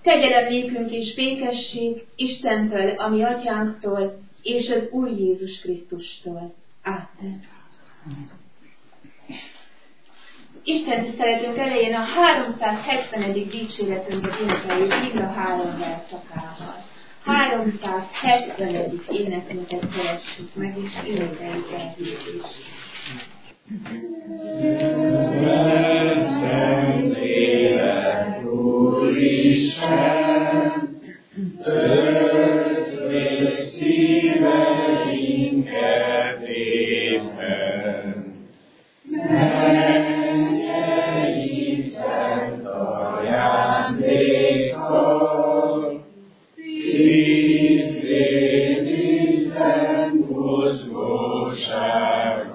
Kegyelem nékünk és békesség Istentől, a mi atyánktól, és az Úr Jézus Krisztustól. Ámen. Isten tiszteletünk elején a 370. dicséretünket énekeljük mind a 3 verszakával. 370. énekünket keressük meg, és énekeljük el is. Szent élet, Úristen, töltsd meg szíveinket éppen. Menjeink szent ajándékkal, szívvédi szent mozgósággal.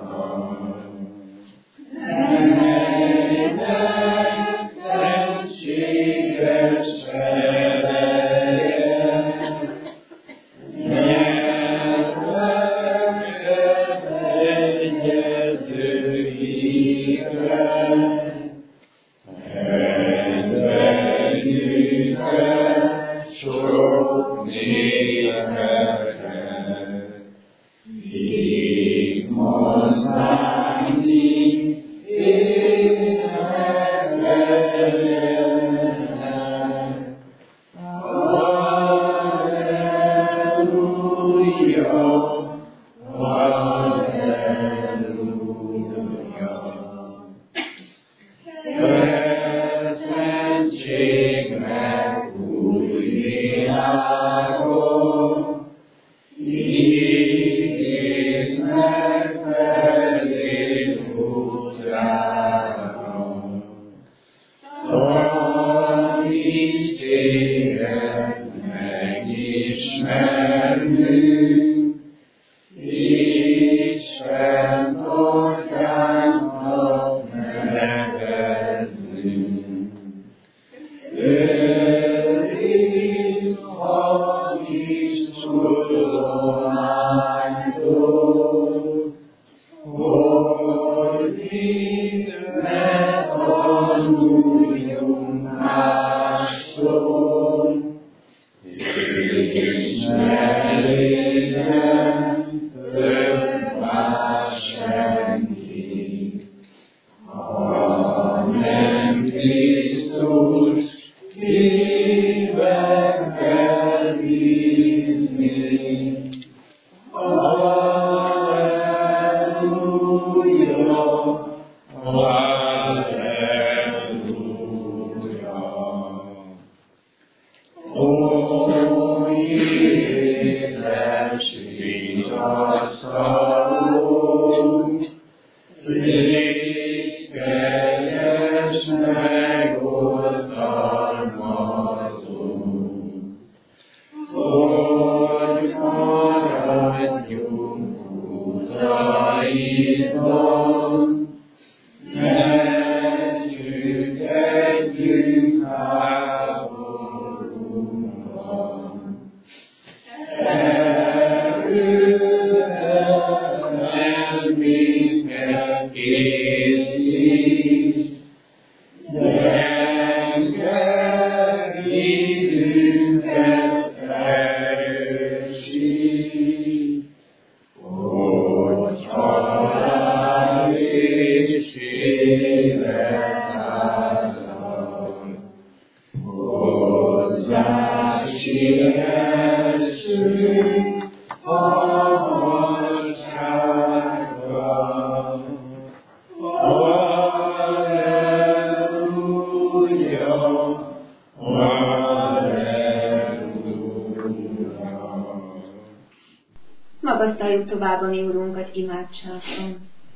Magasztaljuk tovább a mi Urunkat imádságban.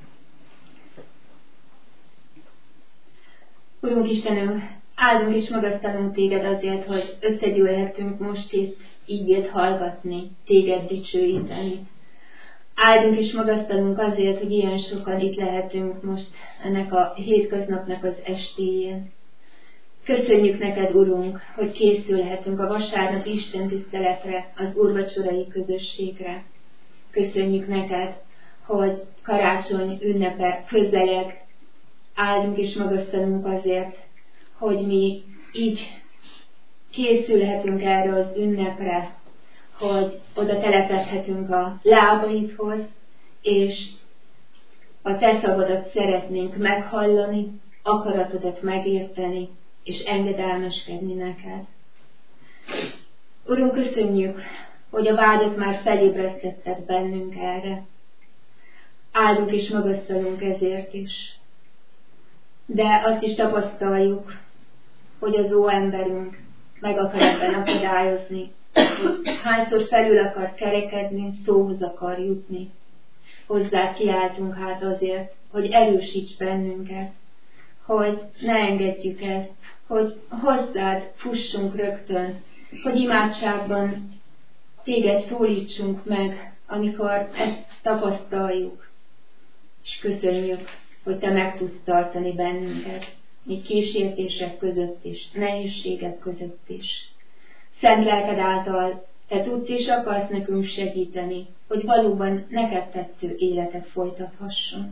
Urunk Istenünk, áldunk és magasztalunk Téged azért, hogy összegyűlhetünk most itt ígét hallgatni, Téged dicsőíteni. Áldunk és magasztalunk azért, hogy ilyen sokan itt lehetünk most ennek a hétköznapnak az estéjén. Köszönjük neked, Urunk, hogy készülhetünk a vasárnapi istentiszteletre, az úrvacsorai közösségre. Köszönjük neked, hogy karácsony ünnepe közeleg. Áldunk és magasztalunk azért, hogy mi így készülhetünk erre az ünnepre, hogy oda telepedhetünk a lábaidhoz, és a te szavadat szeretnénk meghallani, akaratodat megérteni, és engedelmeskedni neked. Urunk, köszönjük, hogy a vágyat már felébresztetted bennünk erre. Áldunk és magasztalunk ezért is. De azt is tapasztaljuk, hogy az ó emberünk meg akar ebben akadályozni, hogy hányszor felül akar kerekedni, szóhoz akar jutni. Hozzád kiáltunk hát azért, hogy erősíts bennünket, hogy ne engedjük ezt, hogy hozzád fussunk rögtön, hogy imádságban téged szólítsunk meg, amikor ezt tapasztaljuk. És köszönjük, hogy te meg tudsz tartani bennünket, még kísértések között is, nehézségek között is. Szent lelked által te tudsz és akarsz nekünk segíteni, hogy valóban neked tetsző életet folytathassunk.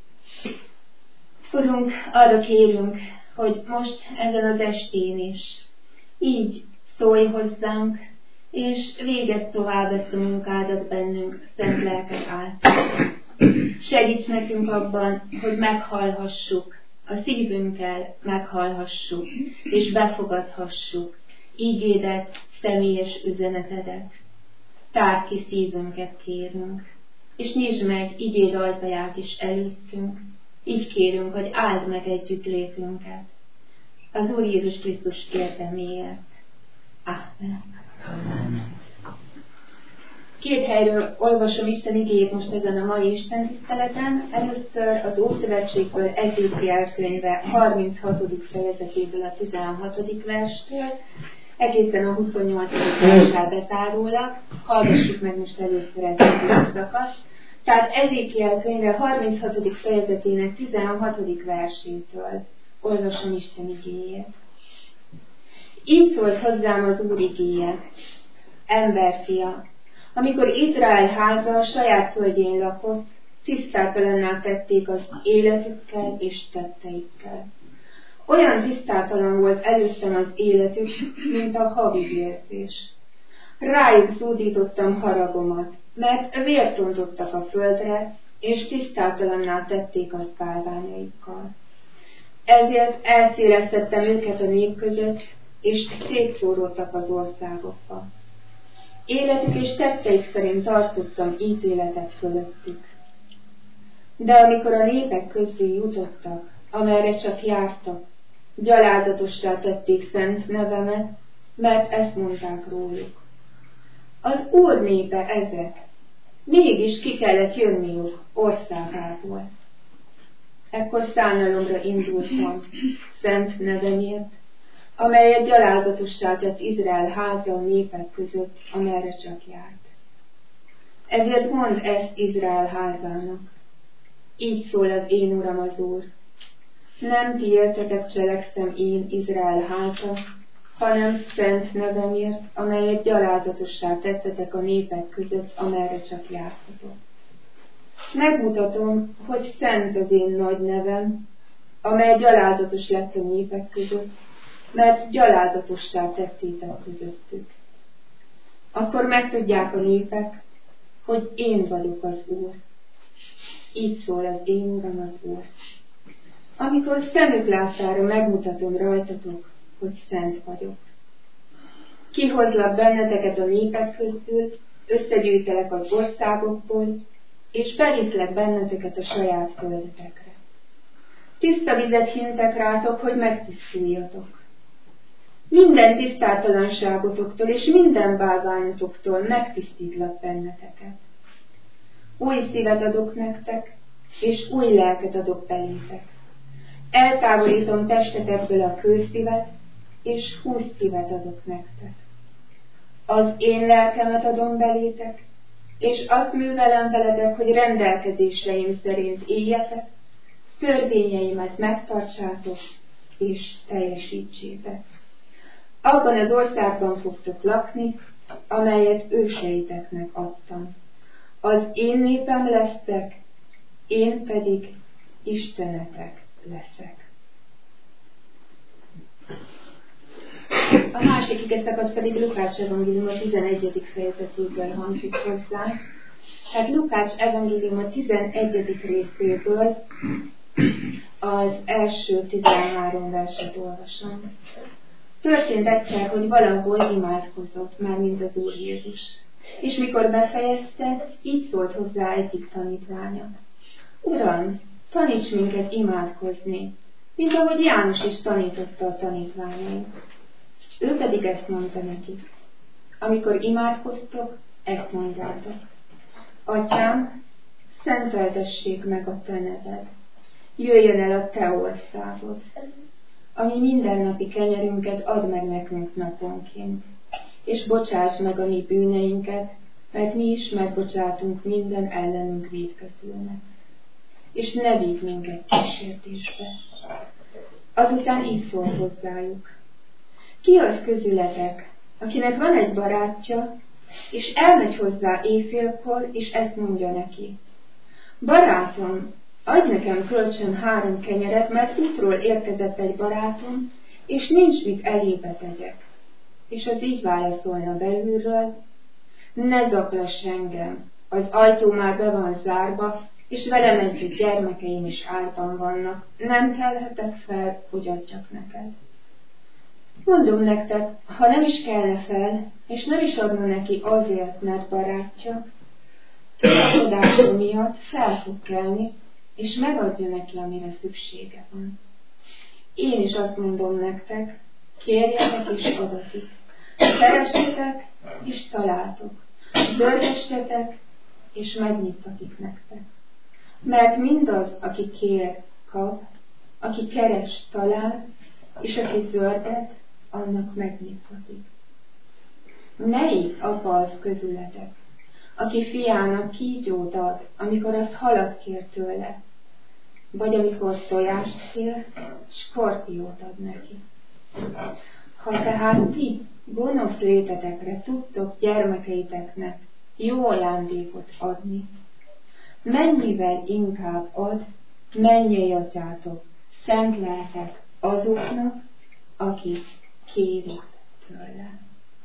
Urunk, arra kérünk, hogy most ezen az estén is így szólj hozzánk, és végezd tovább ezt a munkádat bennünk szent lelked által. Segíts nekünk abban, hogy meghallhassuk, a szívünkkel meghallhassuk, és befogadhassuk ígédet, személyes üzenetedet. Tárd ki szívünket, kérünk, és nyisd meg igéd ajtaját is előttünk. Így kérünk, hogy áld meg együttlétünket. Az Úr Jézus Krisztus érdeméért. Amen. Két helyről olvasom Isten igéjét most ezen a mai Isten tiszteleten. Először az Ószövetségből Ezékiel könyve 36. fejezetéből a 16. verstől, egészen a 28. verssel bezárólag. Hallgassuk meg most először ezt a szakaszt. Tehát Ezékiel könyve 36. fejezetének 16. versétől olvasom Isten igéjét. Így szólt hozzám az Úr igéje: emberfia, amikor Izrael háza a saját földjén lakott, tisztátalanná tették az életükkel és tetteikkel. Olyan tisztátalan volt előttem az életük, mint a havi vérzés. Rájuk zúdítottam haragomat, mert vért öntottak a földre, és tisztátalanná tették azt bálványaikkal. Ezért elszélesztettem őket a nép között, és szétszóródtak az országokba. Életük és tetteik szerint tartottam ítéletet fölöttük. De amikor a népek közé jutottak, amerre csak jártak, gyalázatossá tették szent nevemet, mert ezt mondták róluk: az Úr népe ezek, mégis ki kellett jönniük országából. Ekkor szánalomra indultam szent nevemért, amelyet gyalázatossá tett Izrael háza a népek között, amerre csak járt. Ezért mondd ezt Izrael házának: így szól az én Uram az Úr, nem ti értetek cselekszem én Izrael háza, hanem szent nevemért, amelyet gyalázatossá tettetek a népek között, amerre csak jártatok. Megmutatom, hogy szent az én nagy nevem, amely gyalázatos lett a népek között, mert gyalázatossá tettétek közöttük. Akkor megtudják a népek, hogy én vagyok az Úr. Így szól az én Uram az Úr. Amikor szemük láttára megmutatom rajtatok, hogy szent vagyok. Kihozlak benneteket a népek közül, összegyűjtelek az országokból, és beviszlek benneteket a saját földetekre. Tiszta vizet hintek rátok, hogy megtisztuljatok. Minden tisztátalanságotoktól és minden bálványotoktól megtisztítlak benneteket. Új szívet adok nektek, és új lelket adok belétek. Eltávolítom testetekből a kőszívet, és húsz szívet adok nektek. Az én lelkemet adom belétek, és azt művelem veletek, hogy rendelkezéseim szerint éljetek, törvényeimet megtartsátok, és teljesítsétek. Abban az országban fogtok lakni, amelyet őseiteknek adtam. Az én népem lesztek, én pedig Istenetek leszek. A másik igeszakasz pedig Lukács evangélium a 11. fejezetéből hangzik hozzá. Tehát Lukács evangélium a 11. részéből az első 13 verset olvasom. Történt egyszer, hogy valahol imádkozott, már mint az Úr Jézus. És mikor befejezte, így szólt hozzá egyik tanítványa. Uram, taníts minket imádkozni, mint ahogy János is tanította a tanítványait. Ő pedig ezt mondta nekik. Amikor imádkoztok, ezt mondjátok. Atyám, szenteltessék meg a te neved. Jöjjön el a te országod. Ami mindennapi kenyerünket add meg nekünk naponként. És bocsáss meg a mi bűneinket, mert mi is megbocsátunk minden ellenünk vétkezőnek. És ne vigy minket kísértésbe. Azután így szól hozzájuk. Ki az közületek, akinek van egy barátja, és elmegy hozzá éjfélkor, és ezt mondja neki. Barátom, adj nekem kölcsön 3 kenyeret, mert útról érkezett egy barátom, és nincs mit elébe tegyek. És az így válaszolna belülről, ne zaklass engem, az ajtó már be van zárva, és velem együtt gyermekeim is árban vannak, nem kelhetek fel, hogy adjak neked. Mondom nektek, ha nem is kelne fel, és nem is adna neki azért, mert barátja, tudakodása miatt fel fog kelni, és megadja neki, amire szüksége van. Én is azt mondom nektek, kérjetek és adatik, keressetek és találtok, zörgessetek és megnyitatik nektek. Mert mindaz, aki kér, kap, aki keres, talál, és aki zörget, annak megnyithatik. Melyik apa az közületek, aki fiának kígyót ad, amikor az halat kér tőle, vagy amikor tojást kér, skorpiót ad neki? Ha tehát ti gonosz létetekre tudtok gyermekeiteknek jó ajándékot adni, mennyivel inkább ad mennyei atyátok szent lelket azoknak, akik kérik tőle.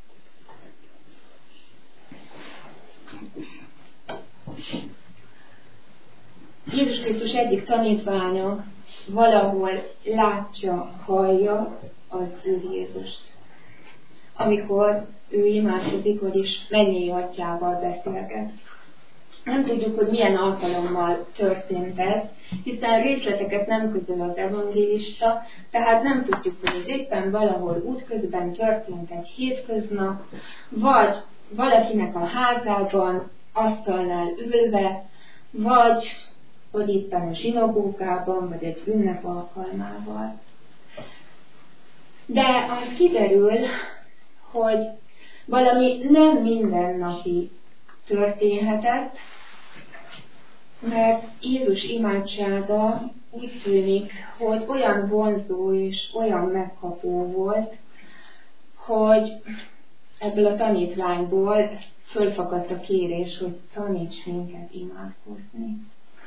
Jézus Krisztus egyik tanítványa valahol látja, hallja az Úr Jézust. Amikor ő imádkozik, vagyis mennyei atyával beszélget. Nem tudjuk, hogy milyen alkalommal történt ez, hiszen részleteket nem közöl az evangélista, tehát nem tudjuk, hogy ez éppen valahol útközben történt egy hétköznap, vagy valakinek a házában, asztalnál ülve, vagy éppen a zsinagógában, vagy egy ünnep alkalmával. De az kiderül, hogy valami nem mindennapi történhetett, mert Jézus imádsága úgy tűnik, hogy olyan vonzó és olyan megkapó volt, hogy ebből a tanítványból fölfakadt a kérés, hogy taníts minket imádkozni.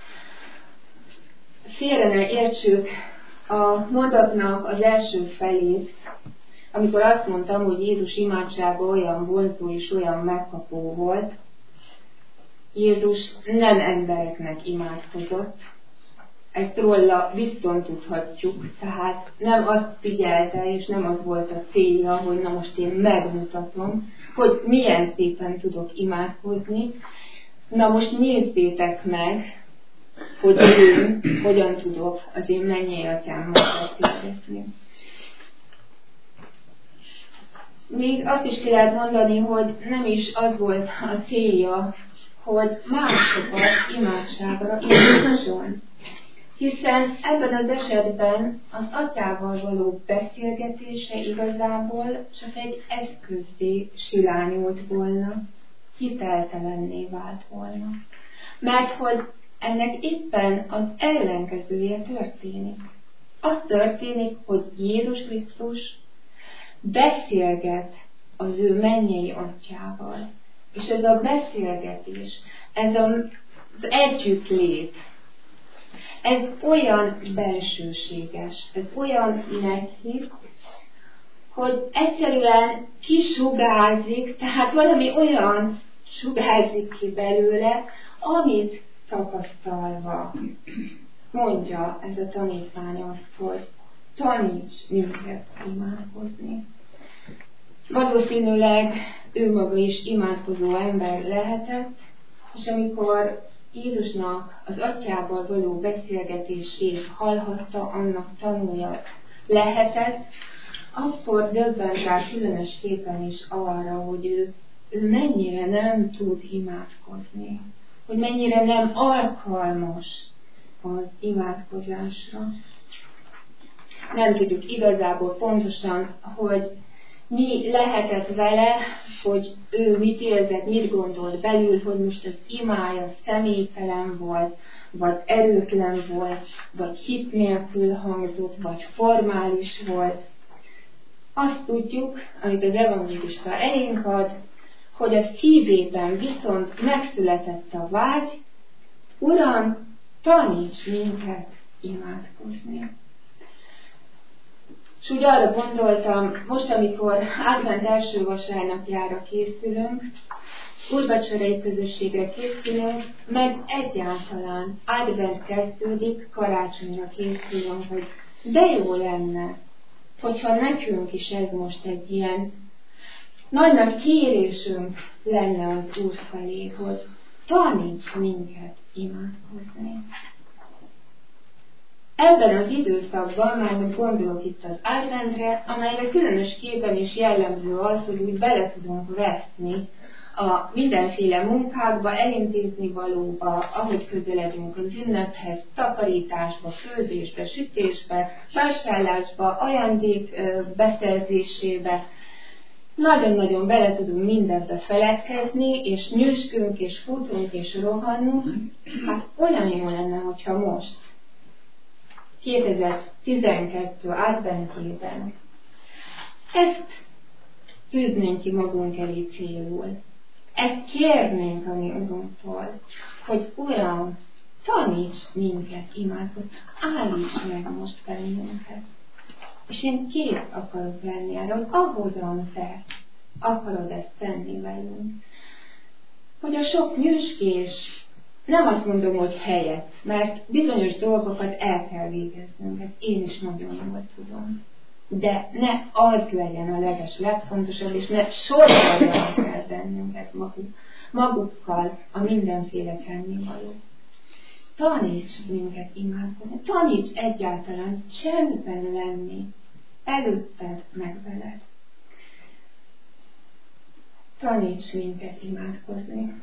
Félre ne értsük a mondatnak az első felét, amikor azt mondtam, hogy Jézus imádsága olyan vonzó és olyan megkapó volt. Jézus nem embereknek imádkozott, ezt róla bizton tudhatjuk, tehát nem azt figyelte, és nem az volt a célja, hogy na most én megmutatom, hogy milyen szépen tudok imádkozni. Na most nézzétek meg, hogy én hogyan tudok az én mennyei atyámmal beszélgetni. Még azt is ki lehet mondani, hogy nem is az volt a célja, hogy másokat imádságra indítson. Hiszen ebben az esetben az atyával való beszélgetése igazából csak egy eszközzé silányult volna, hiteltelenné vált volna. Mert hogy ennek éppen az ellenkezője történik. Az történik, hogy Jézus Krisztus beszélget az ő mennyei atyával. És ez a beszélgetés, ez az együttlét, ez olyan bensőséges, ez olyan neki, hogy egyszerűen kisugárzik, tehát valami olyan sugárzik ki belőle, amit tapasztalva mondja ez a tanítvány azt, hogy taníts minket imádkozni. Valószínűleg ő maga is imádkozó ember lehetett, és amikor Jézusnak az atyával való beszélgetését hallhatta, annak tanulja lehetett, akkor döbbent rá különösképpen is arra, hogy ő mennyire nem tud imádkozni, hogy mennyire nem alkalmas az imádkozásra. Nem tudjuk igazából pontosan, hogy mi lehetett vele, hogy ő mit érzett, mit gondolt belül, hogy most az imája személytelen volt, vagy erőtlen volt, vagy hit nélkül hangzott, vagy formális volt. Azt tudjuk, amit az evangélista elénk ad, hogy a szívében viszont megszületett a vágy, Uram, taníts minket imádkozni. És úgy arra gondoltam, most, amikor advent első vasárnapjára készülünk, úrvacsorai közösségre készülünk, meg egyáltalán advent kezdődik, karácsonyra készülünk, hogy de jó lenne, hogyha nekünk is ez most egy ilyen nagy-nagy kérésünk lenne az Úr felé, hogy taníts minket imádkozni. Ebben az időszakban, már gondolok itt az adventre, amelyre különösképpen is jellemző az, hogy úgy bele tudunk veszni a mindenféle munkákba, elintézni valóba, ahogy közeledünk az ünnephez, takarításba, főzésbe, sütésbe, vásárlásba, ajándék beszerzésébe. Nagyon-nagyon bele tudunk mindebbe feledkezni, és nyüzsgünk, és futunk, és rohanunk. Hát olyan jó lenne, hogyha most, 2012 adventjében ezt tűznénk ki magunk elé célul. Ezt kérnénk a mi Urunktól, hogy Uram, taníts minket imádkozni, állíts meg most bennünket. És én kész akarok lenni arra, hogy ahogyan te akarod ezt tenni velünk. Hogy a sok nyüzsgés, nem azt mondom, hogy helyett, mert bizonyos dolgokat el kell végeznünk, ezt én is nagyon jól tudom. De ne az legyen a legfontosabb, és ne soroljanak el bennünket magukkal a mindenféle tennivaló. Taníts minket imádkozni, taníts egyáltalán csendben lenni, előtted meg veled. Taníts minket imádkozni.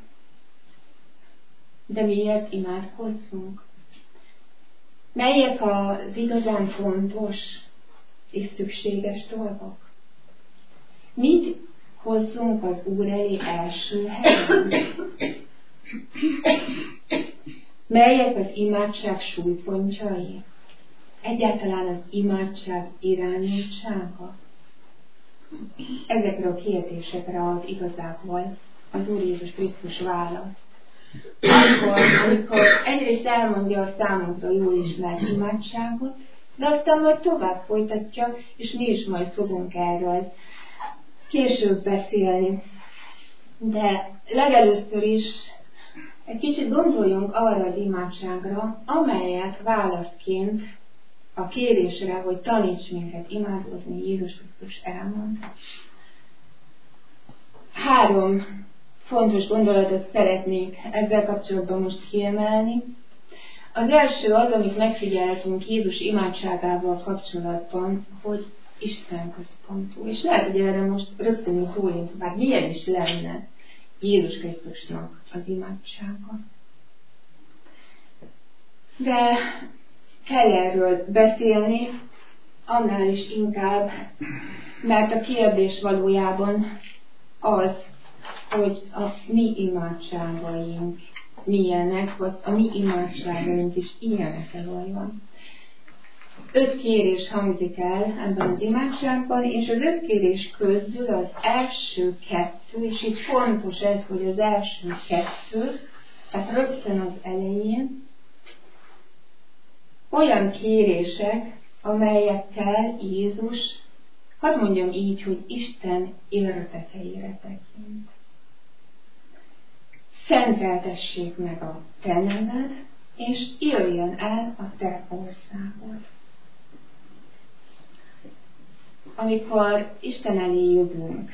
De miért imádkozzunk? Melyek az igazán fontos és szükséges dolgok? Mit hozzunk az Úr elé első helyen? Melyek az imádság súlypontjai? Egyáltalán az imádság irányultsága? Ezekre a kérdésekre ad igazából az Úr Jézus Krisztus választ. Amikor egyrészt elmondja a számunkra jól ismert imádságot, de aztán majd tovább folytatja, és mi is majd fogunk erről később beszélni. De legelőször is egy kicsit gondoljunk arra az imádságra, amelyet válaszként a kérésre, hogy taníts minket imádkozni, Jézus Krisztus elmond. 3 fontos gondolatot szeretnék ezzel kapcsolatban most kiemelni. Az első az, amit megfigyelhetünk Jézus imádságával kapcsolatban, hogy Isten központú. És lehet, hogy erre most rögtön így szólunk, bár milyen is lenne Jézus Krisztusnak az imádsága. De kell erről beszélni, annál is inkább, mert a kérdés valójában az, hogy a mi imádságaink milyenek, vagy a mi imádságaink is ilyenek-e vajon. 5 kérés hangzik el ebben az imádságban, és az 5 kérés közül az első 2, és itt fontos ez, hogy az első 2, tehát rögtön az elején, olyan kérések, amelyekkel Jézus Hadd mondjam így, hogy Isten érdekeire tekint. Szenteltessék meg a te neved, és jöjjön el a te országod. Amikor Isten elé jövünk,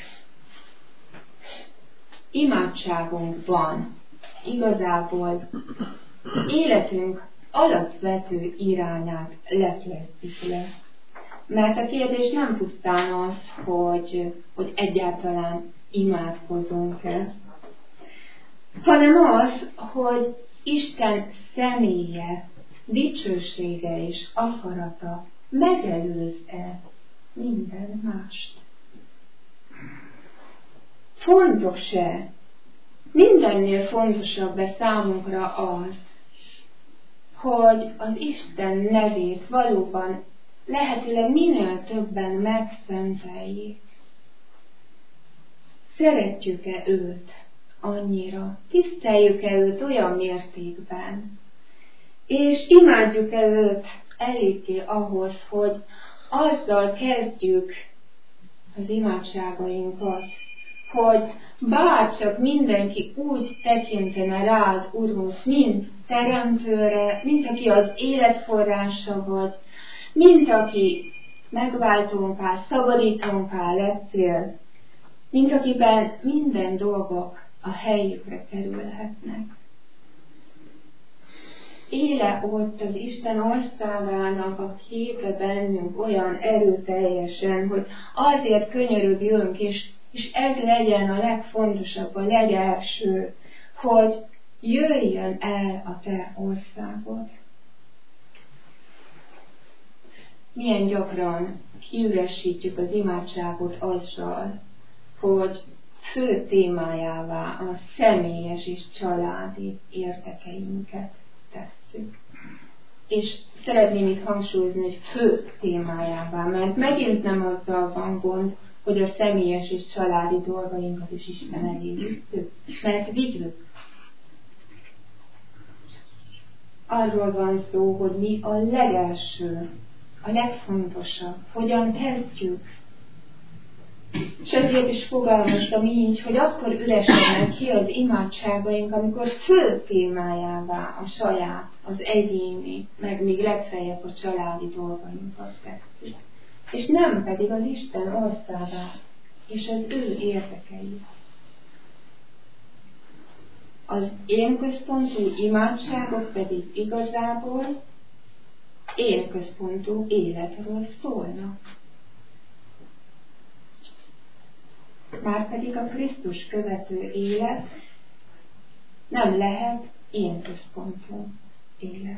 imádságunkban igazából életünk alapvető irányát leplezzük le. Mert a kérdés nem pusztán az, hogy egyáltalán imádkozunk-e, hanem az, hogy Isten személye, dicsősége és akarata megelőz-e minden mást. Fontos-e, mindennél fontosabb-e számunkra az, hogy az Isten nevét valóban lehetőleg minél többen megszenteljék. Szeretjük-e őt annyira? Tiszteljük-e őt olyan mértékben? És imádjuk-e őt eléggé ahhoz, hogy azzal kezdjük az imádságainkat, hogy bárcsak mindenki úgy tekintene rá az Urunk, mint teremtőre, mint aki az életforrása vagy, mint aki megváltónká, szabadítónká lettél, mint akiben minden dolgok a helyükre kerülhetnek. Éle ott az Isten országának a képe bennünk olyan erőteljesen, hogy azért könyörögjünk, és ez legyen a legfontosabb, a legelső, hogy jöjjön el a te országod. Milyen gyakran kiüresítjük az imádságot azzal, hogy fő témájává a személyes és családi érdekeinket tesszük. És szeretném itt hangsúlyozni, hogy fő témájává, mert megint nem azzal van gond, hogy a személyes és családi dolgainkat is Isten elé visszük, mert vigyük. Arról van szó, hogy mi a legelső, a legfontosabb, hogyan kezdjük. És ezért is fogalmaztam így, hogy akkor üresednek ki az imádságaink, amikor fő témájává a saját, az egyéni, meg még legfeljebb a családi dolgainkat tesszük. És nem pedig az Isten országát és az ő érdekeit. Az én központú imádságok pedig igazából én központú életről szólnak. Márpedig a Krisztus követő élet nem lehet én központú élet.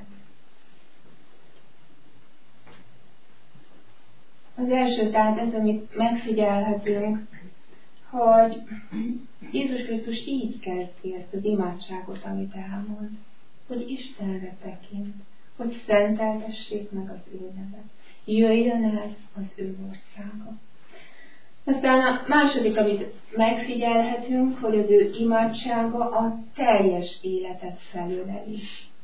Az első tehát ez, amit megfigyelhetünk, hogy Jézus Krisztus így kezdi ezt az imádságot, amit elmond, hogy Istenre tekint, hogy szenteltessék meg az ő neve, jöjjön el az ő országa. Aztán a második, amit megfigyelhetünk, hogy az ő imádsága a teljes életet felöleli.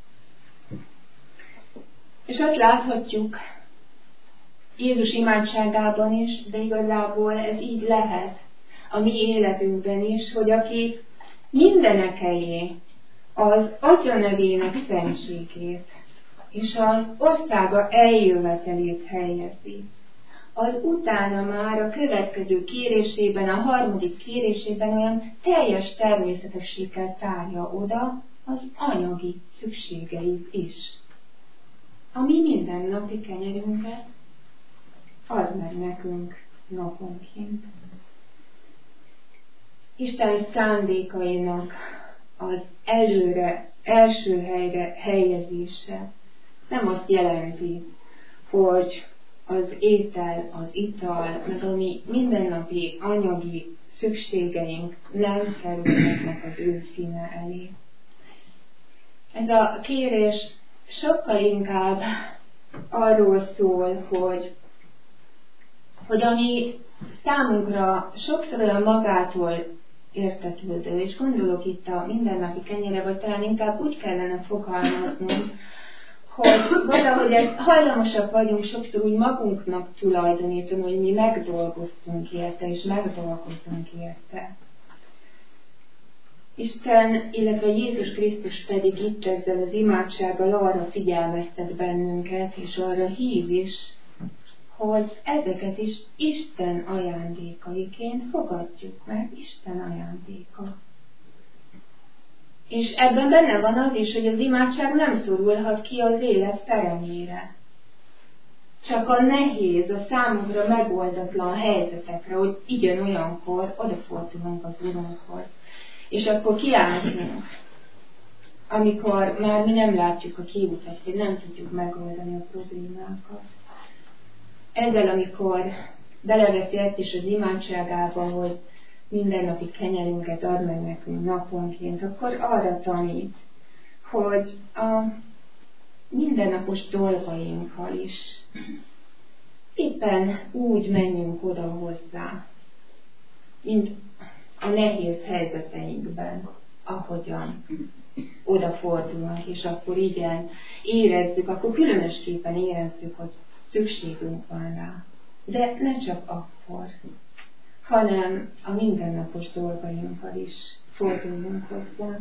És azt láthatjuk Jézus imádságában is, de igazából ez így lehet a mi életünkben is, hogy aki mindenekelé az Atya nevének szentségét és az országa eljövetelét helyezi, az utána már a következő kérésében, a harmadik kérésében olyan teljes természetességgel tárja oda az anyagi szükségeit is. A mi mindennapi kenyerünket add meg nekünk naponként. Isten szándékainak az első helyre helyezése nem azt jelenti, hogy az étel, az ital, meg a mi mindennapi anyagi szükségeink nem kerülhetnek az ő színe elé. Ez a kérés sokkal inkább arról szól, hogy ami számunkra sokszor olyan magától értetődő, és gondolok itt a mindennapi kenyere, vagy talán inkább úgy kellene fogalmaznunk, hogy valahogy ezt hajlamosak vagyunk sokszor úgy magunknak tulajdonítani, hogy mi megdolgoztunk érte, és megdolgozunk érte. Isten, illetve Jézus Krisztus pedig itt ezzel az imádsággal arra figyelmeztet bennünket, és arra hív is, hogy ezeket is Isten ajándékaiként fogadjuk meg, Isten ajándéka. És ebben benne van az is, hogy az imádság nem szorulhat ki az élet peremére. Csak a nehéz, a számunkra megoldatlan helyzetekre, hogy igen olyankor odafordulunk az Urunkhoz. És akkor kiáltunk, amikor már mi nem látjuk a kiutat, hogy nem tudjuk megoldani a problémákat. Ezzel, amikor beleveszi ezt is az imádságába, hogy mindennapi kenyerünket ad meg nekünk naponként, akkor arra tanít, hogy a mindennapos dolgainkkal is éppen úgy menjünk oda hozzá, mint a nehéz helyzeteinkben, ahogyan odafordulunk, és akkor igen, érezzük, akkor különösképpen érezzük, hogy szükségünk van rá. De ne csak akkor, hanem a mindennapos dolgainkkal is forduljunk hozzá.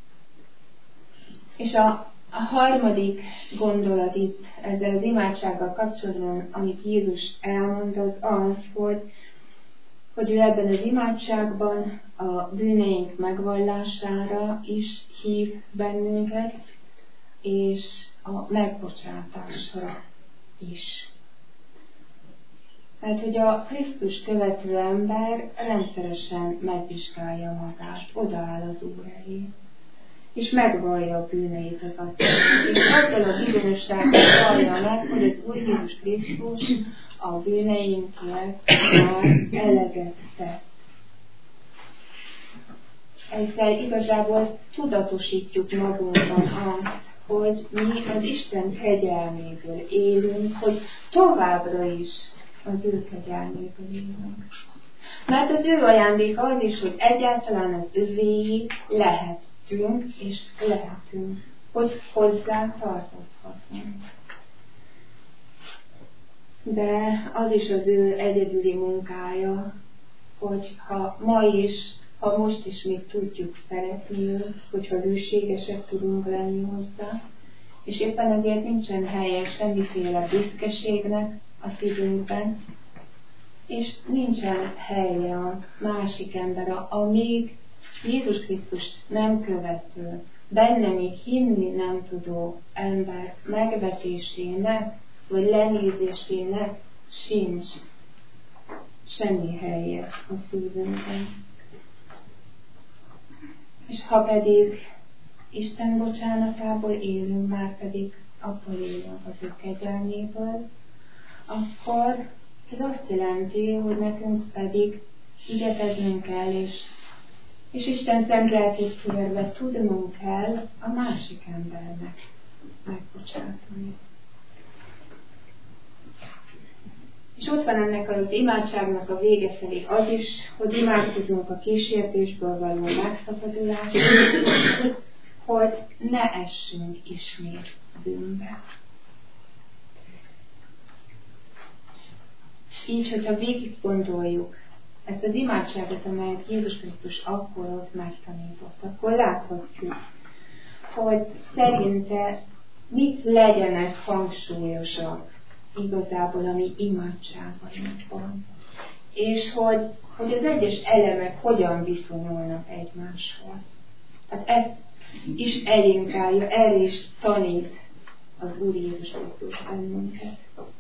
És a harmadik gondolat itt ezzel az imádsággal kapcsolatban, amit Jézus elmond, az, hogy ő ebben az imádságban a bűneink megvallására is hív bennünket, és a megbocsátásra is. Mert hogy a Krisztus követő ember rendszeresen megvizsgálja magát, odaáll az Úr elé, és megvallja a bűneit az Atyának. És azzal a bizonyossággal vallja meg, hogy az Úr Jézus Krisztus a bűneinkért már eleget tett. Ezzel igazából tudatosítjuk magunkban azt, hogy mi az Isten kegyelméből élünk, hogy továbbra is az ő kegyelméből élünk. Mert az ő ajándéka az is, hogy egyáltalán az övéi lehetünk és lehetünk, hogy hozzá tartozhatunk. De az is az ő egyedüli munkája, hogy ha most is még tudjuk szeretni őt, hogyha hűségesek tudunk lenni hozzá, és éppen ezért nincsen helye semmiféle büszkeségnek a szívünkben, és nincsen helye a másik ember, a még Jézus Krisztust nem követő, benne még hinni nem tudó ember megvetésének, vagy lenézésének sincs semmi helye a szívünkben. És ha pedig Isten bocsánatából élünk, már pedig abból élünk az ő kegyelméből, akkor ez azt jelenti, hogy nekünk pedig igyekeznünk kell, és Isten szent lelkét kérve tudnunk kell a másik embernek megbocsátani. És ott van ennek az imádságnak a vége felé az is, hogy imádkozunk a kísértésből való megszabadulásra, hogy ne essünk ismét bűnbe. Így, hogyha végig gondoljuk ezt az imádságot, amelyet Jézus Krisztus akkor ott megtanított, akkor láthatjuk, hogy szerinte mit legyenek hangsúlyosabb igazából a mi imádságainkban. És hogy az egyes elemek hogyan viszonyulnak egymáshoz. Tehát ezt is elinkálja, erre is tanít az Úr Jézus Krisztus bennünket.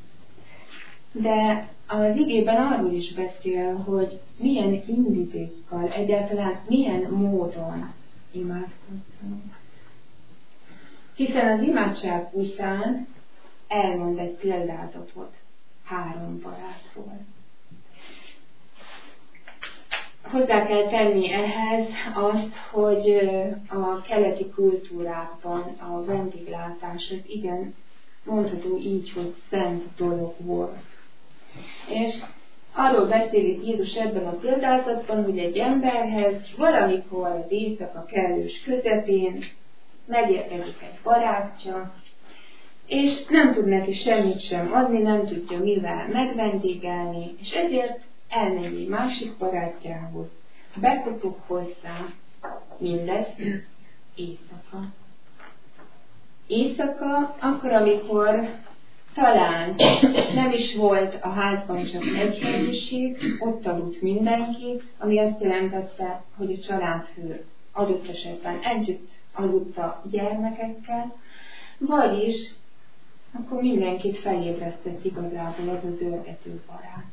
De az igében arról is beszél, hogy milyen indítékkal, egyáltalán milyen módon imádkozunk. Hiszen az imádság után elmond egy példázatot 3 barátról. Hozzá kell tenni ehhez azt, hogy a keleti kultúrákban a vendéglátás az igen, mondható így, hogy szent dolog volt. És arról beszélik Jézus ebben a példázatban, hogy egy emberhez valamikor az éjszaka kellős közepén megérkezik egy barátja, és nem tud neki semmit sem adni, nem tudja mivel megvendégelni, és ezért elmegy egy másik barátjához, bekopog hozzá, mindez éjszaka. Éjszaka, akkor, amikor talán nem is volt a házban csak egy helyiség, ott aludt mindenki, ami azt jelentette, hogy a családfő adott esetben együtt aludt a gyermekekkel, vagyis akkor mindenkit felébresztett igazából ez az őrgető barát.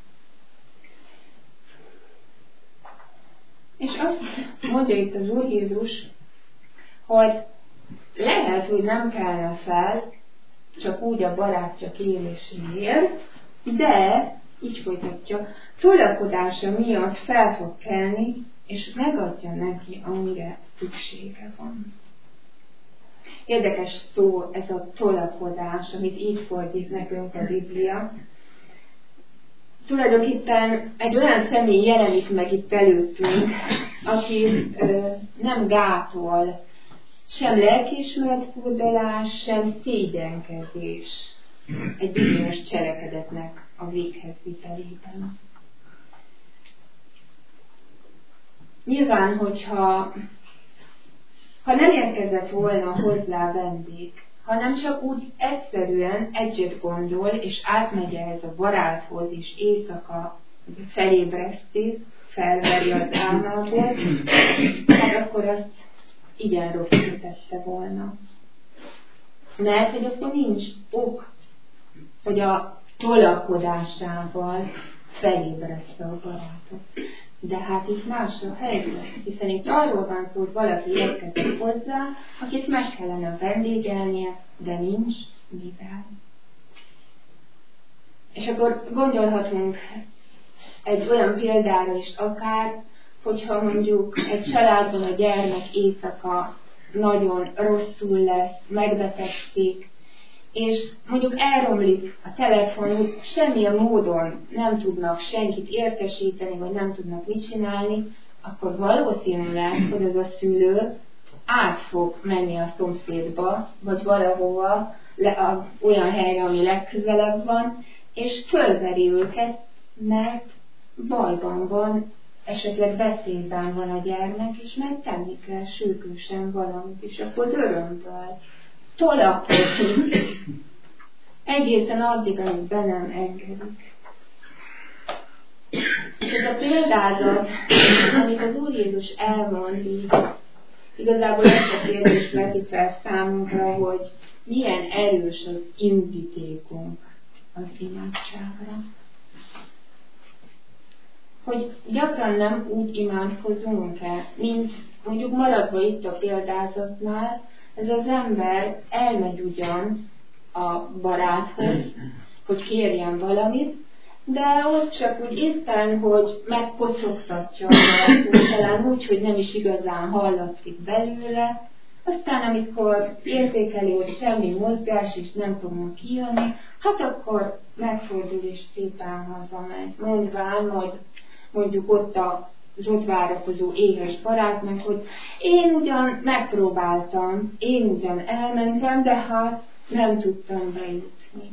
És azt mondja itt az Úr Jézus, hogy lehet, hogy nem kelne fel, csak úgy a barátja kéréséért, de, így folytatja, tolakodása miatt fel fog kelni, és megadja neki, amire szüksége van. Érdekes szó ez a tolakodás, amit így fordít nekünk a Biblia. Tulajdonképpen egy olyan személy jelenik meg itt előttünk, aki nem gátol sem lelkiismeret furdalás, sem szégyenkezés egy bizonyos cselekedetnek a véghez vitelében. Nyilván, hogyha nem érkezett volna hozzá vendég, hanem csak úgy egyszerűen egyet gondol, és átmegy ehhez a baráthoz, és éjszaka felébreszti, felveri az álmából, hát akkor azt igen rosszul tette volna. Mert hogy akkor nincs ok, hogy a tolakodásával felébreszte a barátot. De hát itt más a helyzet, hiszen itt arról van szó, hogy valaki érkezik hozzá, akit meg kellene vendégelnie, de nincs mivel. És akkor gondolhatunk egy olyan példára is akár, hogyha mondjuk egy családban a gyermek éjszaka nagyon rosszul lesz, megbetegszik, és mondjuk elromlik a telefon, semmilyen módon nem tudnak senkit értesíteni, vagy nem tudnak mit csinálni, akkor valószínűleg, hogy az a szülő át fog menni a szomszédba, vagy valahova, olyan helyre, ami legközelebb van, és fölveri őket, mert bajban van, esetleg veszélyben van a gyermek, és meg tenni kell sürgősen valamit, és akkor örömből tolakodik egészen addig, amíg be nem engedik. És ez a példázat, amit az Úr Jézus elmond, igazából ezt a kérdést veti fel számunkra, hogy milyen erős az indítékunk az imádságra. Hogy gyakran nem úgy imádkozunk-e, mint mondjuk maradva itt a példázatnál, ez az ember elmegy ugyan a baráthoz, hogy kérjen valamit, de ott csak úgy éppen, hogy megkocogtatja a barátot, talán úgy, hogy nem is igazán hallatszik belőle, aztán amikor érzékeli, hogy semmi mozgás és nem tudnak kijönni, hát akkor megfordul és szépen hazamegy, mondván, majd mondjuk ott az ott várakozó éhes barátnak, hogy én ugyan megpróbáltam, én ugyan elmentem, de hát nem tudtam bejutni.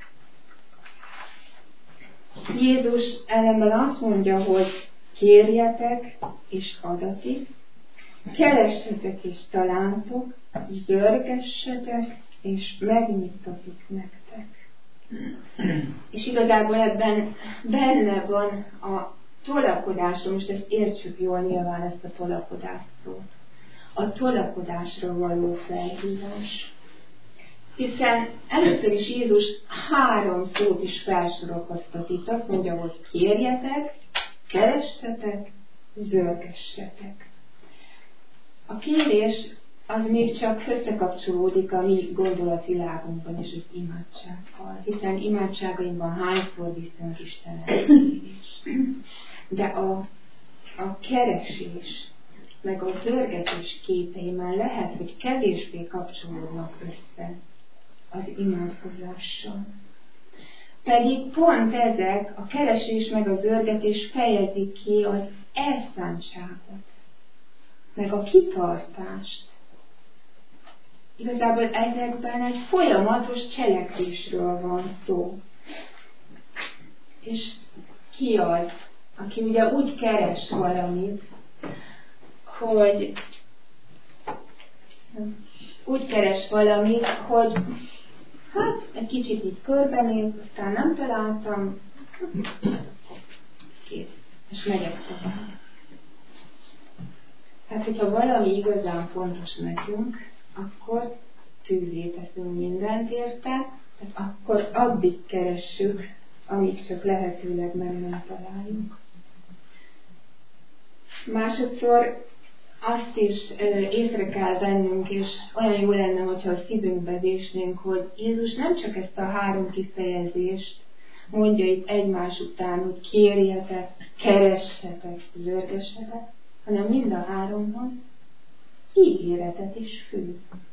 Jézus ellenben azt mondja, hogy kérjetek és adatik, keressetek és találtok, zörgessetek és megnyittatik nektek. És igazából ebben benne van a tolakodásra, most ezt értsük jól nyilván ezt a tolakodás szót. A tolakodásra való felhívás. Hiszen először is Jézus 3 szót is felsorolkoztat itt. Azt mondja, hogy kérjetek, keressetek, zörgessetek. A kérés az még csak összekapcsolódik a mi gondolatvilágunkban és az imádsággal. Hiszen imádságainkban hányszor viszont Isten elkérés. De a keresés, meg a zörgetés képeimmel lehet, hogy kevésbé kapcsolódnak össze az imádkozással. Pedig pont ezek, a keresés meg a zörgetés fejezik ki az elszántságot, meg a kitartást. Igazából ezekben egy folyamatos cselekvésről van szó. És ki az, aki ugye úgy keres valamit, hogy hát egy kicsit így körbenéz, aztán nem találtam, kész, és megyek tovább. Tehát, hogyha valami igazán fontos nekünk, akkor tűzé teszünk mindent érte, tehát akkor addig keressük, amíg csak lehetőleg meg nem találjuk. Másodszor azt is észre kell vennünk, és olyan jó lenne, hogyha a szívünkbe vésnénk, hogy Jézus nem csak ezt a 3 kifejezést mondja itt egymás után, hogy kérjetek, keressetek, zörgessetek, hanem mind a 3-hoz ígéretet is fűz.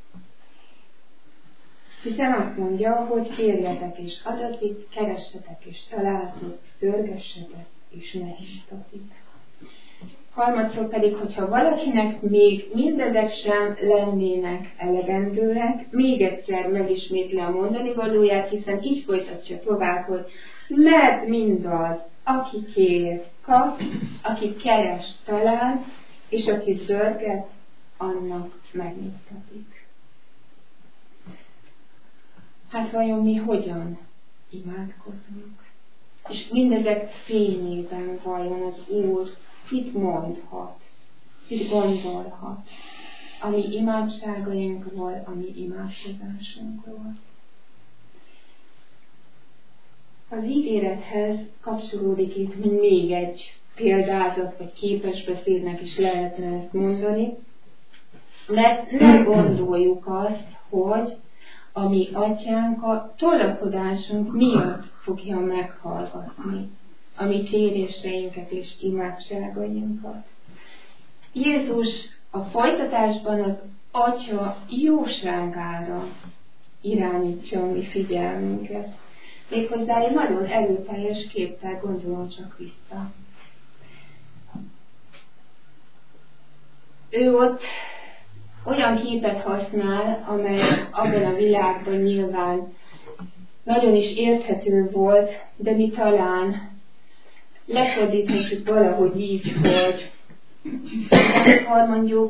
Hiszen azt mondja, hogy kérjetek és adatik, keressetek és találtok, zörgessetek és megnyitatik. Harmadszor pedig, hogyha valakinek még mindezek sem lennének elegendőek, még egyszer megismétli a mondani valóját, hiszen így folytatja tovább, hogy mert mindaz, aki kér, kap, aki keres, talál, és aki zörget, annak megnyugtatik. Hát vajon mi hogyan imádkozunk? És mindezek fényében vajon az Úr mit mondhat, mit gondolhat a mi imádságainkról, a mi imádkozásunkról? Az ígérethez kapcsolódik itt még egy példázat, vagy képesbeszédnek is lehetne ezt mondani, mert ne gondoljuk azt, hogy a mi atyánk a tolakodásunk miatt fogja meghallgatni a mi kéréseinket és imádságainkat. Jézus a folytatásban az Atya jóságára irányítja a mi figyelmünket. Méghozzá egy nagyon erőteljes képpel gondolom csak vissza. Ő ott olyan képet használ, amely abban a világban nyilván nagyon is érthető volt, de mi talán lefordíthatjuk valahogy így, hogy amikor mondjuk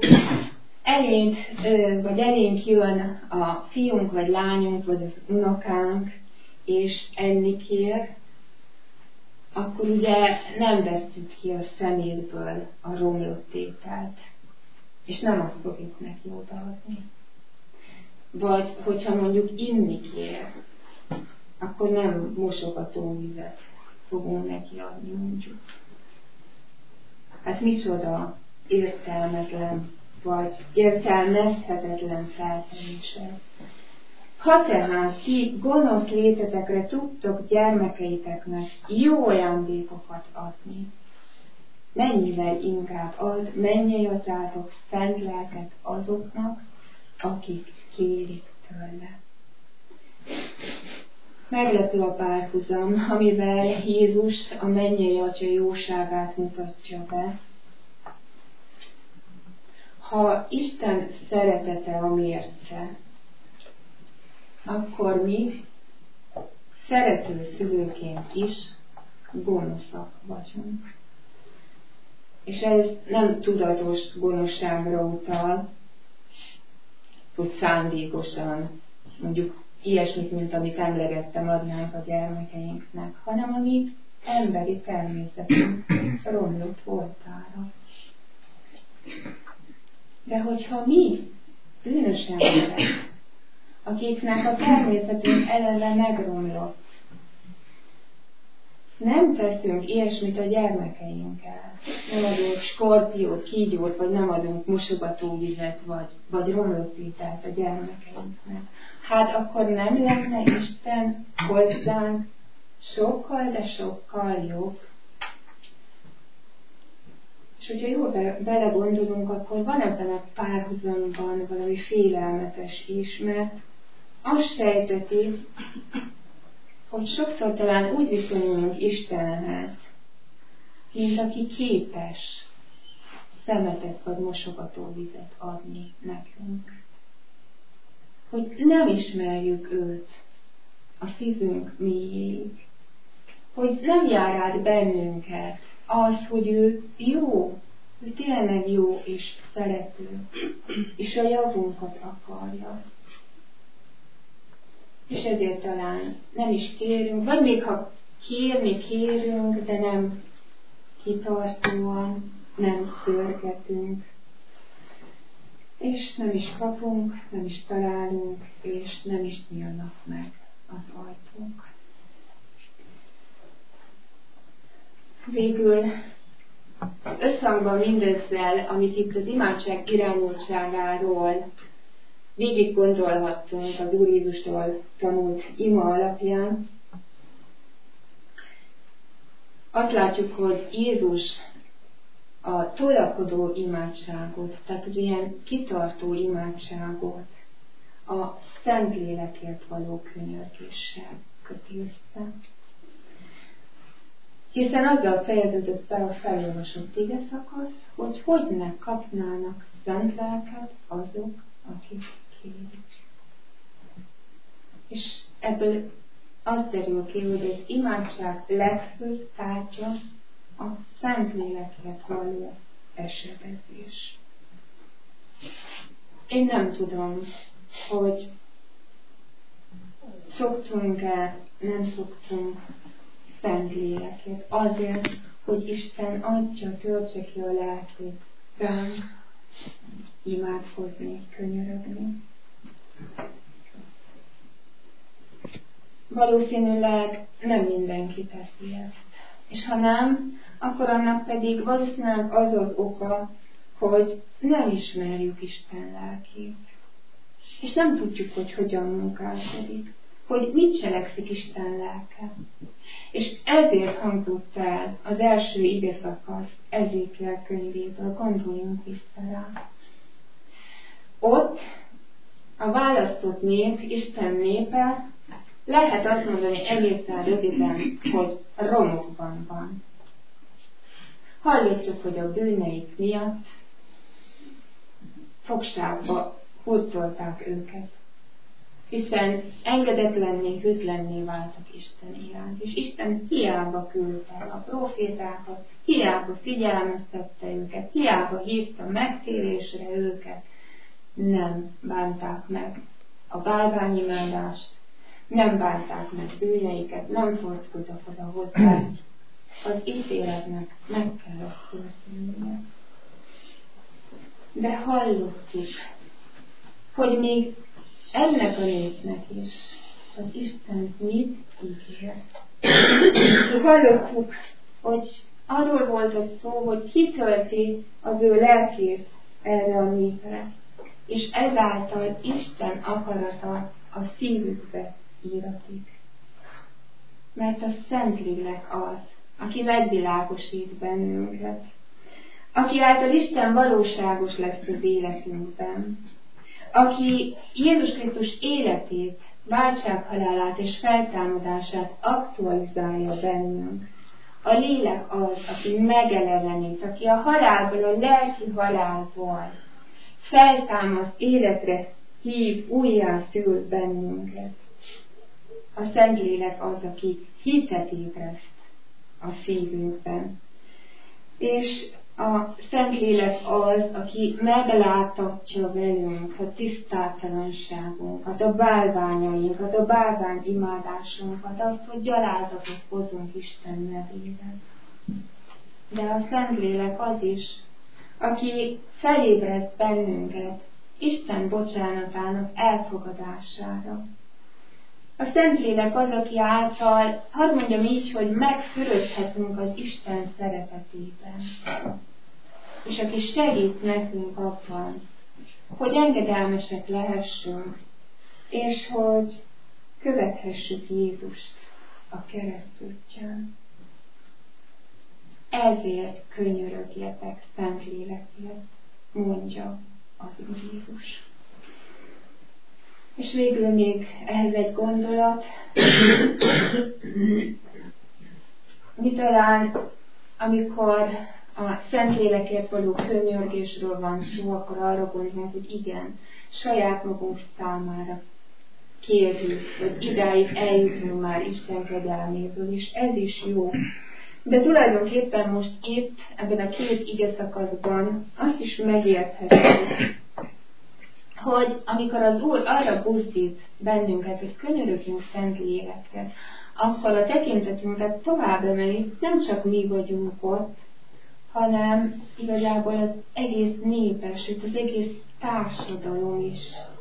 elénk jön a fiunk, vagy lányunk, vagy az unokánk, és enni kér, akkor ugye nem vesszük ki a szemétből a romlott ételt, és nem azt fogjuk neki odaadni. Vagy hogyha mondjuk inni kér, akkor nem mosogatóvizet fogunk neki adni, mondjuk. Hát micsoda értelmetlen, vagy értelmezhetetlen feltevés ez. Ha tehát ti gonosz létetekre tudtok gyermekeiteknek jó ajándékokat adni, mennyivel inkább ad mennyei atyátok szent lelket azoknak, akik kérik tőle. Meglepő a párhuzam, amivel Jézus a mennyei atya jóságát mutatja be. Ha Isten szeretete a mérce, akkor mi szerető szülőként is gonoszak vagyunk. És ez nem tudatos gonoszságra utal, hogy szándékosan, mondjuk ilyesmit, mint amit emlegettem, adnánk a gyermekeinknek, hanem a mi emberi természetünk romlott voltára. De hogyha mi bűnös emberek, akiknek a természetünk eleve megromlott, nem teszünk ilyesmit a gyermekeinkkel, nem adunk skorpiót, kígyót, vagy nem adunk mosogatóvizet, vagy romlott ételt a gyermekeinknek, hát akkor nem lenne Isten hozzánk sokkal, de sokkal jobb. És hogyha jól belegondolunk, akkor van ebben a párhuzamban valami félelmetes is, mert azt sejteti, hogy sokszor talán úgy viszonyulunk Istenhez, mint aki képes szemetet vagy mosogatóvizet adni nekünk. hogy nem ismerjük őt a szívünk mélyéig, hogy nem jár át bennünket az, hogy ő jó, ő tényleg jó és szerető, és a javunkat akarja. És ezért talán nem is kérünk, vagy még ha kérünk, de nem kitartóan, nem szörgetünk, és nem is kapunk, nem is találunk, és nem is nyílnak meg az ajtók. Végül összhangban mindezzel, amit itt az imádság irányultságáról végig gondolhattunk az Úr Jézustól tanult ima alapján, azt látjuk, hogy Jézus a tolakodó imádságot, tehát az ilyen kitartó imádságot a Szentlélekért való könyörgéssel köti össze. Hiszen azzal fejeződött be a felolvasott igeszakasz, hogy ne kapnának szent lelket azok, akik kérik. És ebből az derül ki, hogy az imádság legfőbb tárgya a Szentlélekért való esedezés. Én nem tudom, hogy szoktunk-e, nem szoktunk Szentlélekért azért, hogy Isten adja, töltse ki a lelkét ránk imádkozni, könyörögni. Valószínűleg nem mindenki teszi ezt. És ha nem, akkor annak pedig valószínűleg az az oka, hogy nem ismerjük Isten lelkét. És nem tudjuk, hogy hogyan munkálkodik, hogy mit cselekszik Isten lelke. És ezért hangzott el az első igeszakasz Ezékiel könyvéből, gondoljunk vissza rá. Ott a választott nép, Isten népe, lehet azt mondani egészen röviden, hogy romokban van. Hallottuk, hogy a bűneik miatt fogságba hurcolták őket, hiszen engedetlenné, hűtlenné váltak Isten iránt, és Isten hiába küldte a prófétákat, hiába figyelmeztette őket, hiába hívta megtérésre őket, nem bánták meg a bálványimádást, nem bánták meg bűneiket, nem fordultak oda hozzá. Az ítéletnek meg kellett történnie. De hallottuk, hogy még ennek a népnek is az Isten mit ígért. Hallottuk, hogy arról volt az szó, hogy kitölti az ő lelkét erre a népre, és ezáltal Isten akarata a szívükbe íratik. Mert a Szentlélek az, aki megvilágosít bennünket, aki által Isten valóságos lesz az életünkben, aki Jézus Krisztus életét, váltsághalálát és feltámadását aktualizálja bennünk. A lélek az, aki megelevenít, aki a halálból, a lelki halálból feltámaszt, életre hív, újjá szül bennünket. A Szentlélek az, aki hitet ébreszt a szívünkben. És a Szentlélek az, aki meglátatja velünk a tisztátalanságunkat, a bálványainkat, a bálvány imádásunkat, azt, hogy gyalázatot hozunk Isten nevében. De a Szentlélek az is, aki felébreszt bennünket Isten bocsánatának elfogadására. A Szentlélek az, aki által, hadd mondjam így, hogy megfürödhetünk az Isten szeretetében. És aki segít nekünk abban, hogy engedelmesek lehessünk, és hogy követhessük Jézust a keresztútján. Ezért könyörögjetek Szentlélekért, mondja az Úr Jézus. És végül még ehhez egy gondolat. Mi talán, amikor a Szentlélekért való könyörgésről van szó, akkor arra gondolunk, hogy igen, saját magunk számára kérjük, hogy idáig eljutunk már Isten kegyelméből, és ez is jó. De tulajdonképpen most itt, ebben a két ige szakaszban azt is megérthetjük, hogy amikor az Úr arra buzdít bennünket, hogy könyörögjünk szent lélekkel, akkor a tekintetünket tovább emeli, nem csak mi vagyunk ott, hanem igazából az egész népes, sőt az egész társadalom is.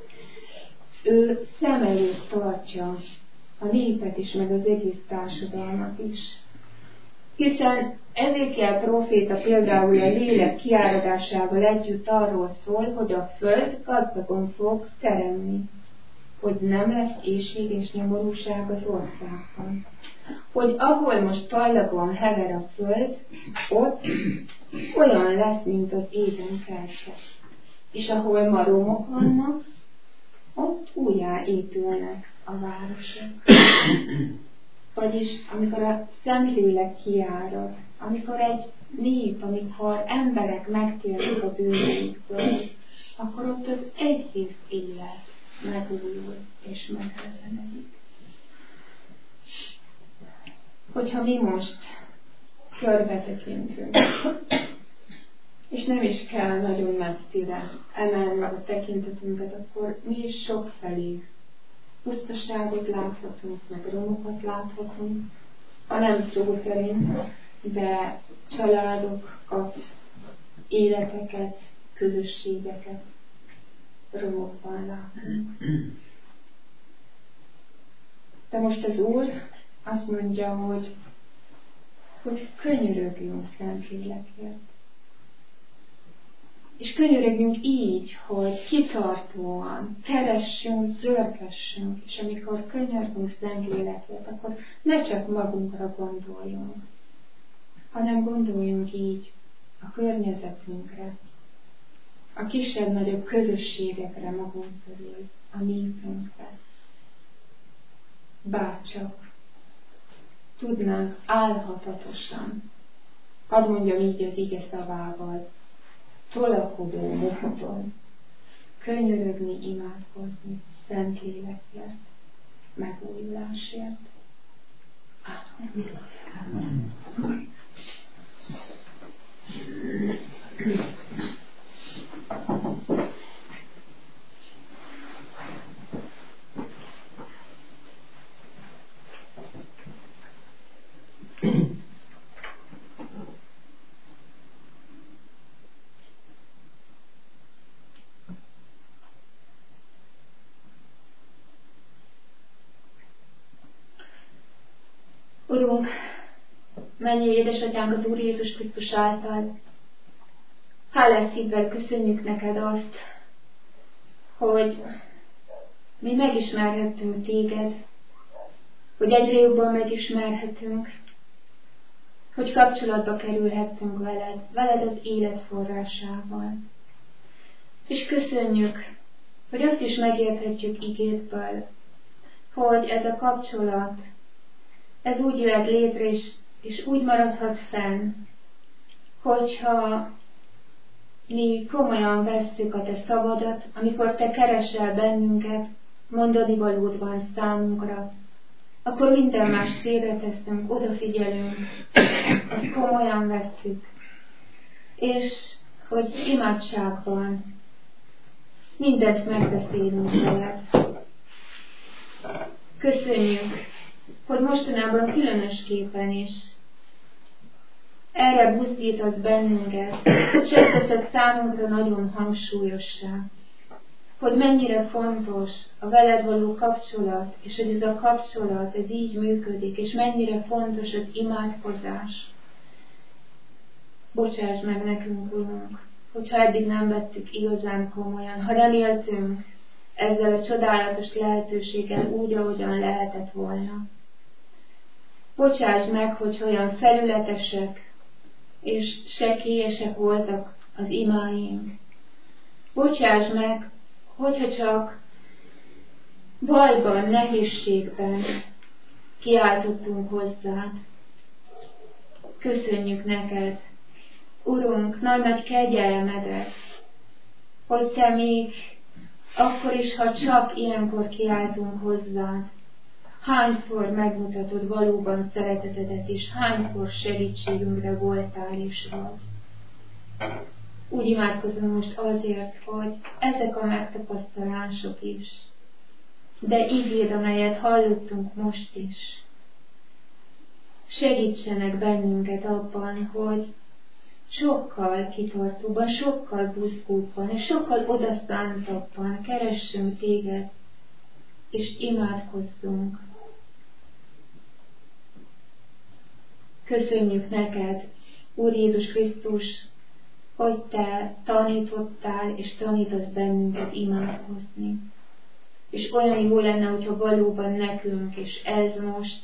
Ő szem előtt tartja a népet is, meg az egész társadalmat is. Hiszen Ezékiel próféta például a lélek kiáradásával együtt arról szól, hogy a föld gazdagon fog teremni, hogy nem lesz éhség és nyomorúság az országban. Hogy ahol most pallagon hever a föld, ott olyan lesz, mint az Éden kertje. És ahol ma romok vannak, ott újjáépülnek a városok. Vagyis amikor a Szentlélek kiárad, amikor egy nép, amikor emberek megtérnek a bűneikből, akkor ott az egész élet megújul és megrezzenedik. Hogyha mi most körbetekintünk, és nem is kell nagyon messzire emelni a tekintetünket, akkor mi is sokfelé pusztaságot láthatunk, meg romokat láthatunk, ha nem szó szerint, de családokat, életeket, közösségeket romokban látunk. De most az Úr azt mondja, hogy könyörögjünk Szentlélekért. És könyörögjünk így, hogy kitartóan keressünk, zörgessünk, és amikor könyörgünk Szentlélekért, akkor ne csak magunkra gondoljunk, hanem gondoljunk így a környezetünkre, a kisebb-nagyobb közösségekre magunk körül, a népünkre. Bárcsak tudnánk álhatatosan, hadd mondjam így az ige szavával, tolakodó módon könyörögni, imádkozni Szentlélekért, megújulásért. Amen. Urunk, mennyei édesatyánk az Úr Jézus Krisztus által, hálás szívvel köszönjük neked azt, hogy mi megismerhettünk téged, hogy egyre jobban megismerhetünk, hogy kapcsolatba kerülhettünk veled az élet forrásával. És köszönjük, hogy azt is megérthetjük igédből, hogy ez a kapcsolat, ez úgy jöhet létre, és úgy maradhat fenn, hogyha mi komolyan vesszük a te szavadat, amikor te keresel bennünket, mondani valód van számunkra, akkor minden mást félreteszünk, odafigyelünk, azt komolyan vesszük, és hogy imádságban mindent megbeszélünk veled. Köszönjük, hogy mostanában különösképpen is erre buzdítasz bennünket, és ezt teszed számunkra nagyon hangsúlyossá, hogy mennyire fontos a veled való kapcsolat, és hogy ez a kapcsolat, ez így működik, és mennyire fontos az imádkozás. Bocsáss meg nekünk, Urunk, hogyha eddig nem vettük igazán komolyan, ha nem éltünk ezzel a csodálatos lehetőséggel úgy, ahogyan lehetett volna. Bocsáss meg, hogy olyan felületesek és sekélyesek voltak az imáink. Bocsáss meg, hogyha csak bajban, nehézségben kiáltottunk hozzá. Köszönjük neked, Urunk, nagy-nagy kegyelmedet, hogy te még Akkor is, ha csak ilyenkor kiáltunk hozzád, hányszor megmutatod valóban szeretetedet, és hányszor segítségünkre voltál és vagy. Úgy imádkozom most azért, hogy ezek a megtapasztalások is, de igéd, amelyet hallottunk most is, segítsenek bennünket abban, hogy sokkal kitartóbban, sokkal buzgóbban, és sokkal odaszántabban keressünk téged, és imádkozzunk. Köszönjük neked, Úr Jézus Krisztus, hogy te tanítottál és tanítasz bennünket imádkozni. És olyan jó lenne, hogyha valóban nekünk, és ez most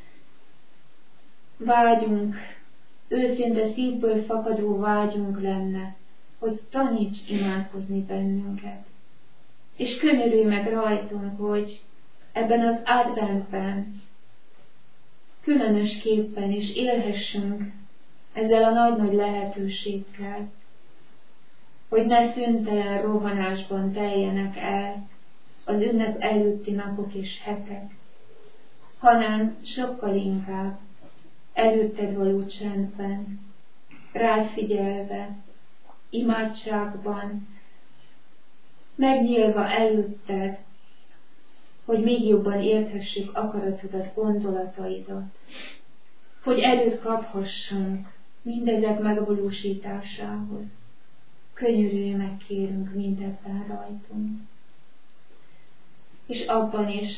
vágyunk, őszinte szívből fakadó vágyunk lenne, hogy taníts imádkozni bennünket. És könyörülj meg rajtunk, hogy ebben az adventben különösképpen is élhessünk ezzel a nagy-nagy lehetőséggel, hogy ne szüntelen rohanásban teljenek el az ünnep előtti napok és hetek, hanem sokkal inkább előtted való csendben, rád figyelve, imádságban, megnyílva előtted, hogy még jobban érthessük akaratodat, gondolataidat, hogy erőt kaphassunk mindezek megvalósításához. Könyörülj meg, kérünk, mindebben rajtunk. És abban is,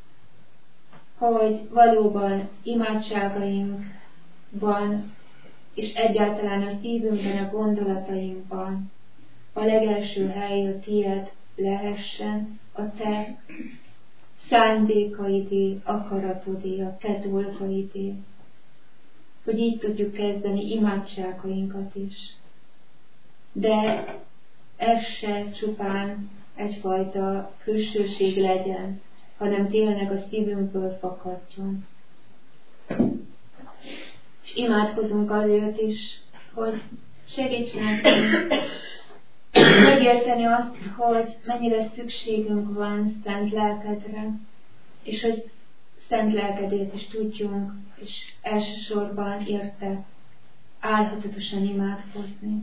hogy valóban imádságainkban, és egyáltalán a szívünkben, a gondolatainkban a legelső hely a tiéd lehessen, a te szándékaidé, akaratodé, a te dolgaidé, hogy így tudjuk kezdeni imádságainkat is. De ez se csupán egyfajta külsőség legyen, hanem tényleg a szívünkből fakadjon. És imádkozunk azért is, hogy segíts nekünk megérteni azt, hogy mennyire szükségünk van szent lelkedre, és hogy szent lelkedért is tudjunk, és elsősorban érte álhatatosan imádkozni.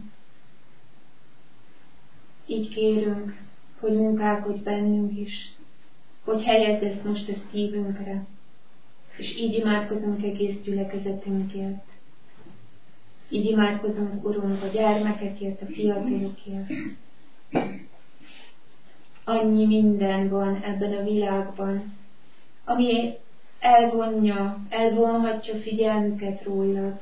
Így kérünk, hogy munkálkodj bennünk is, hogy helyezd ezt most a szívünkre, és így imádkozunk egész gyülekezetünkért. Így imádkozunk, Urunk, a gyermekekért, a fiatalokért. Annyi minden van ebben a világban, ami elvonhatja figyelmüket rólad.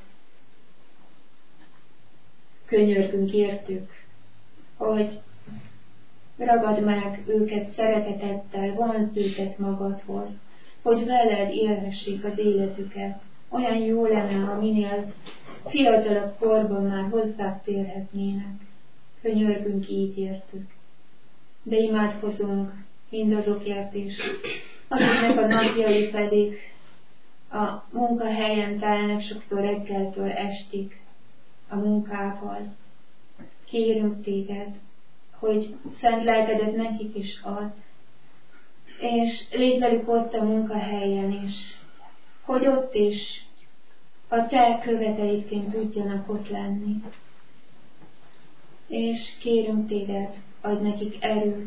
Könyörgünk értük, hogy ragad meg őket szeretetedtel, vonzd őket magadhoz, hogy veled élhessék az életüket. Olyan jó lenne, ha minél fiatalabb korban már hozzád térhetnének. Könyörgünk így értük. De imádkozunk mindazokért is, akiknek a napjai pedig a munkahelyen telnek sokszor reggeltől estig a munkával. Kérünk téged, hogy szent lelkedet nekik is ad, és légy velük ott a munkahelyen is, hogy ott is a te követeidként tudjanak ott lenni. És kérünk téged, adj nekik erőt,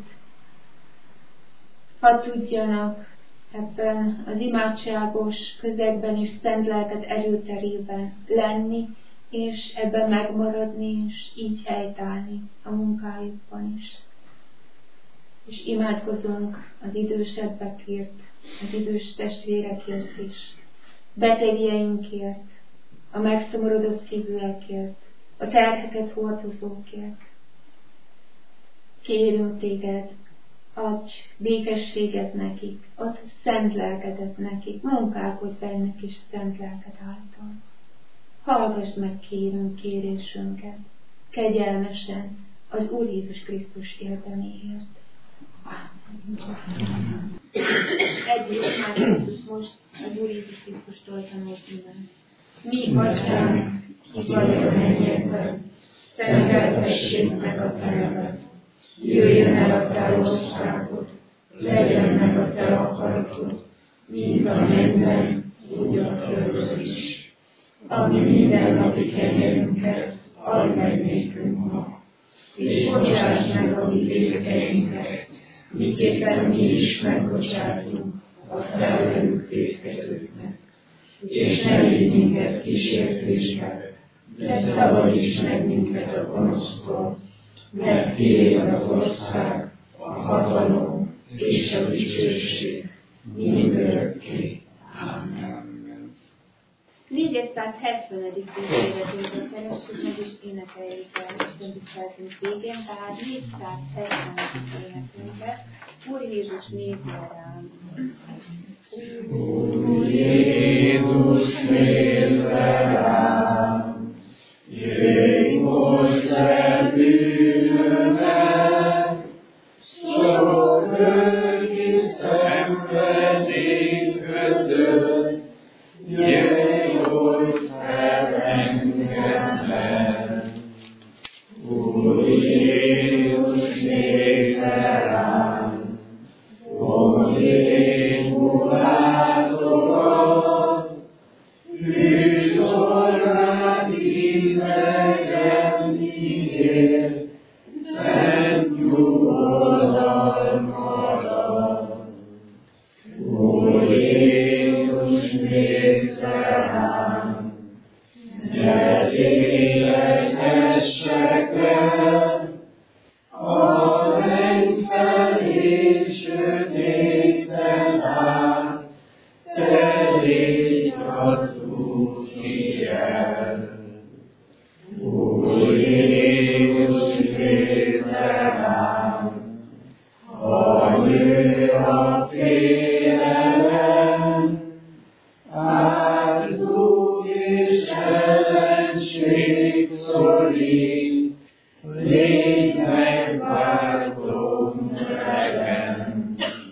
ha tudjanak ebben az imádságos közegben és szent lelked erőterében lenni, és ebben megmaradni, és így helytállni a munkájukban is. És imádkozunk az idősebbekért, az idős testvérekért is, betegjeinkért, a megszomorodott szívűekért, a terheket hordozókért. Kérünk téged, adj békességet nekik, adj szent lelkedet nekik, munkálkodj bennük is szent lelked által. Hallgass meg, kérünk, kérésünket, kegyelmesen, az Úr Jézus Krisztus érdeméért. Együtt imádkozzuk most az Úr Jézus Krisztustól tanult innen. Mi atyánk, ki vagy a mennyekben, szenteltessék meg a te neved. jöjjön el a te országod, legyen meg a te akaratod, mint a mennyben, úgy a földön is. Ami mindennapi kenyerünket add meg nékünk ma, és bocsáss meg a mi vétkeinket, miképpen mi is megbocsátunk a felvelünk vétkezőknek. És ne vigy minket kísértésbe, de szabadíts meg minket a gonosztól, mert tiéd az ország, a hatalom és a dicsőség mindörökké. Amen. 470. dicséret újra keressük meg, és énekeljük el Isten tiszteletünk végén, tehát 470. énekünket. Úr Jézus, nézzél rám! Úr Jézus, nézzél rám! Jöjj most le bűnömet, sok örgi szenvedély kötött, jöjj, hogy felengedj meg. Úr Jézus, nézzél rám! Mondd én mulátokat, hűs orrád idegen ígér, szent nyugodalmadat. Úr Jézus, nézzél rám! Ne lélegessek el, a menny felé sötéten át, te légy az úti jel. Úr Jézus, nézzél rám! Ha nő a félelem, árzó és ellenség szorít, légy megváltom legem.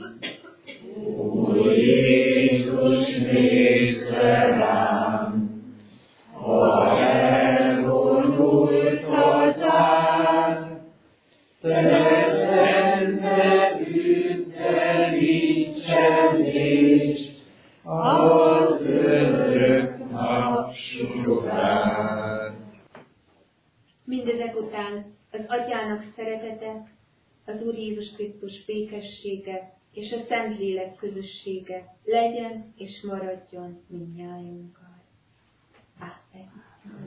Úr Jézus, nézzél rám! Ha elvonult hazám, te szente bűntelítsen és az örök napsugár. Mindezek után az Atyának szeretete, az Úr Jézus Krisztus békessége és a Szentlélek közössége legyen és maradjon mindnyájunkkal. Ámen.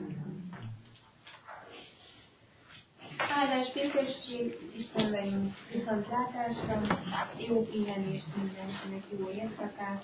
Áldás, békesség, Isten velünk, viszontlátásra, jó pihenést mindenkinek, jó éjszakát.